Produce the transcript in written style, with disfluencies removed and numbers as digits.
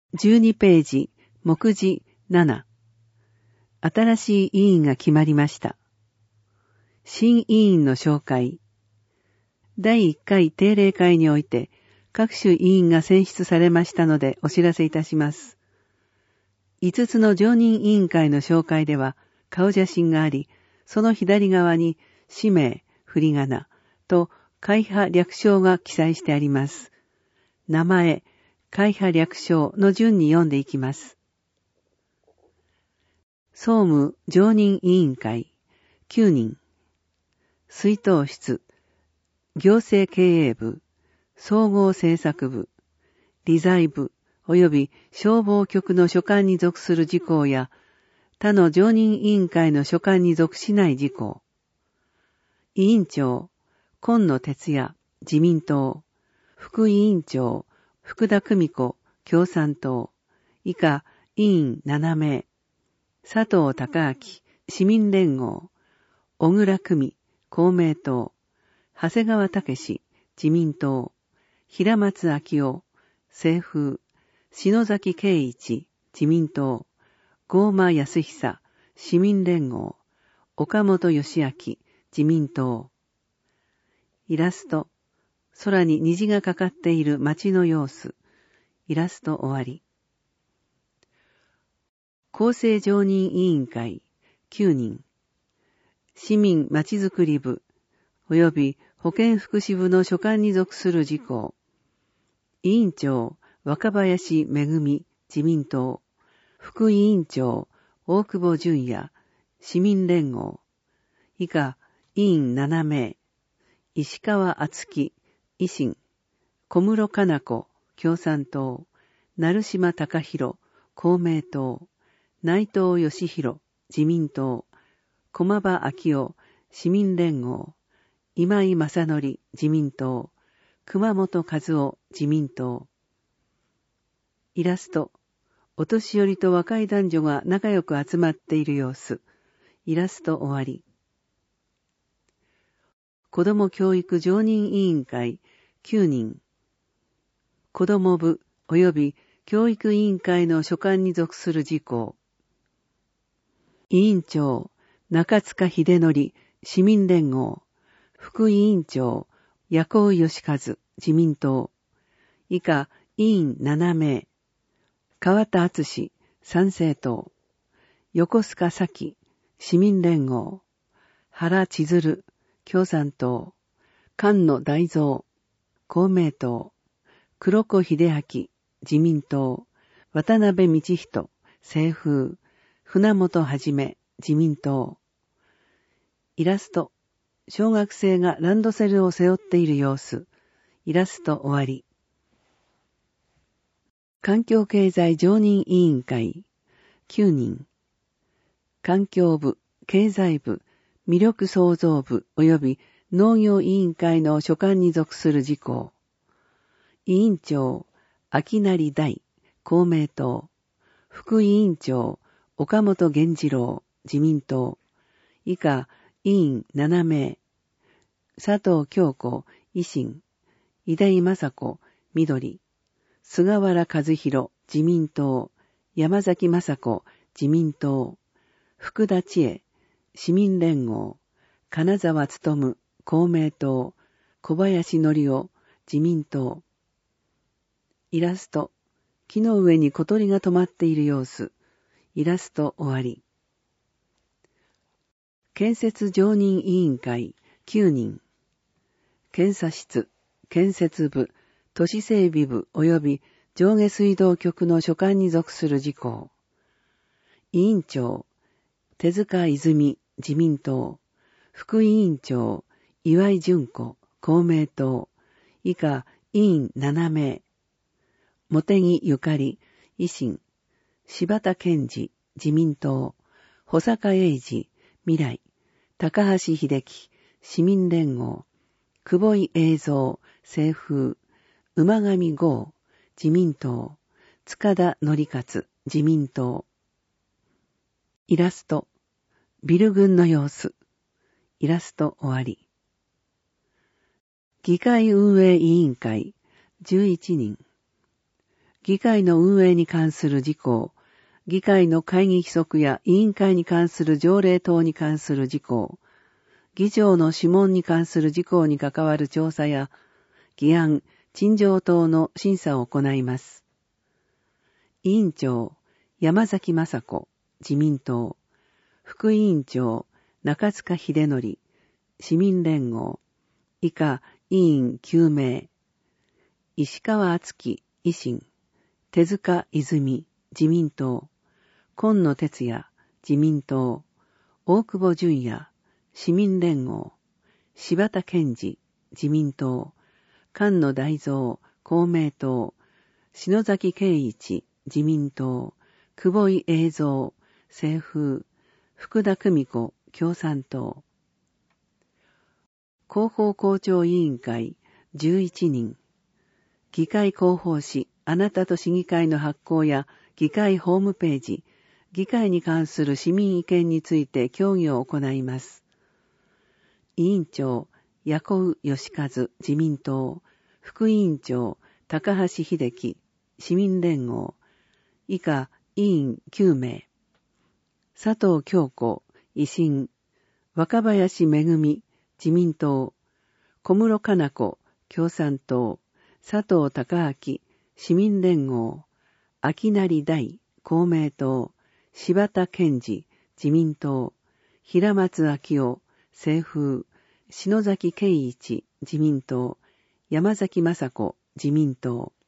12ページ、目次7。新しい委員が決まりました。新委員の紹介。第1回定例会において、各種委員が選出されましたのでお知らせいたします。5つの常任委員会の紹介では、顔写真があり、その左側に氏名、振り仮名と会派略称が記載してあります。名前、会派略称の順に読んでいきます。総務常任委員会9人。出納室、行政経営部、総合政策部、理財部及び消防局の所管に属する事項や、他の常任委員会の所管に属しない事項。委員長、今野哲也、自民党。副委員長、福田久美子、共産党。以下、委員7名。佐藤孝明、市民連合。小倉久美、公明党。長谷川武、自民党。平松昭夫、清風。篠崎圭一、自民党。郷間康久、市民連合。岡本義明、自民党。イラスト。空に虹がかかっている街の様子。イラスト終わり。厚生常任委員会9人。市民まちづくり部及び保健福祉部の所管に属する事項。委員長、若林めぐみ、自民党。副委員長、大久保淳也、市民連合。以下、委員7名。石川敦樹、維新。小室佳奈子、共産党。成島隆弘、公明党。内藤義弘、自民党。駒場昭夫、市民連合。今井正則、自民党。熊本和夫、自民党。イラスト。お年寄りと若い男女が仲良く集まっている様子。イラスト終わり。子ども教育常任委員会9人。子ども部及び教育委員会の所管に属する事項。委員長、中塚秀則、市民連合。副委員長、矢高義和、自民党。以下、委員7名。川田敦、参政党。横須賀咲、市民連合。原千鶴、共産党。菅野大蔵、公明党。黒子秀明、自民党。渡辺道人、清風。船本はじめ、自民党。イラスト。小学生がランドセルを背負っている様子。イラスト終わり。環境経済常任委員会9人。環境部、経済部、魅力創造部及び農業委員会の所管に属する事項。委員長、秋成大、公明党。副委員長、岡本源次郎、自民党。以下、委員7名。佐藤京子、維新。井出雅子、緑。菅原和弘、自民党。山崎雅子、自民党。福田千恵、市民連合。金沢勉、公明党。小林則夫、自民党。イラスト。木の上に小鳥が止まっている様子。イラスト終わり。建設常任委員会9人。検査室、建設部、都市整備部及び上下水道局の所管に属する事項。委員長、手塚泉、自民党。副委員長、岩井淳子、公明党。以下、委員7名。茂木ゆかり、維新。柴田健二、自民党。保坂英二、未来。高橋秀樹、市民連合。久保井栄三、清風。馬上剛、自民党。塚田則勝、自民党。イラスト。ビル群の様子。イラスト終わり。議会運営委員会11人。 議会の運営に関する事項、議会の会議規則や委員会に関する条例等に関する事項、議長の諮問に関する事項に関わる調査や、議案、陳情等の審査を行います。委員長、山崎雅子、自民党。副委員長、中塚秀則、市民連合。以下、委員9名。石川敦樹、維新。手塚泉、自民党。今野哲也、自民党。大久保淳也、市民連合。柴田健二、自民党。菅野大蔵、公明党。篠崎圭一、自民党。久保井栄三、清風。福田久美子、共産党。広報校長委員会、11人。議会広報誌、あなたと市議会の発行や議会ホームページ、議会に関する市民意見について協議を行います。委員長、矢古義和、自民党。副委員長、高橋秀樹、市民連合。以下、委員9名。佐藤京子、維新。若林めぐみ、自民党。小室かな子、共産党。佐藤孝明、市民連合。秋成大、公明党。柴田健二、自民党。平松昭夫、清風。篠崎圭一、自民党。山崎雅子、自民党。